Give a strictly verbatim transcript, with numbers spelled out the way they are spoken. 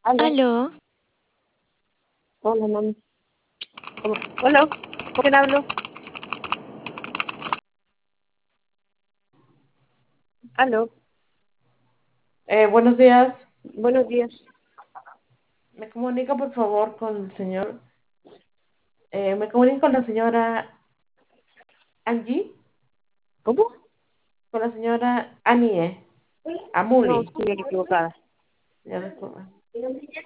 Aló, Aló, hola, mami. ¿Cómo? Hola, ¿con quién hablo? Aló, Eh, buenos días. buenos días. Me comunica por favor con el señor. Eh, me comunica con la señora Angie, ¿Cómo? con la señora Anie, No, Amuli. estoy equivocada. Ya disculpa.